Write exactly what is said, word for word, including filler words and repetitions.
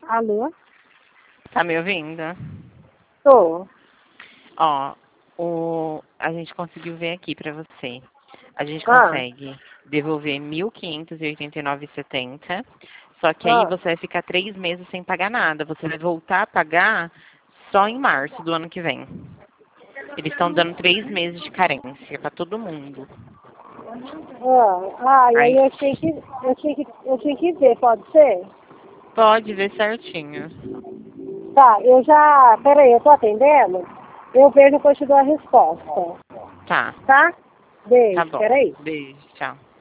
Alô? Tá me ouvindo? Tô. Ó, o... a gente conseguiu ver aqui pra você. A gente Ah, consegue devolver mil quinhentos e oitenta e nove reais e setenta centavos. Só que aí ah. você vai ficar três meses sem pagar nada. Você vai voltar a pagar só em março do ano que vem. Eles estão dando três meses de carência pra todo mundo. Ah, ah, e aí Aí eu tinha que, eu tinha que, eu tinha que ver, pode ser? pode ver certinho. Tá, eu já, peraí, eu tô atendendo? Eu vejo depois te dou a resposta, Tá, tá? tá Beijo, bom. peraí. Beijo, tchau.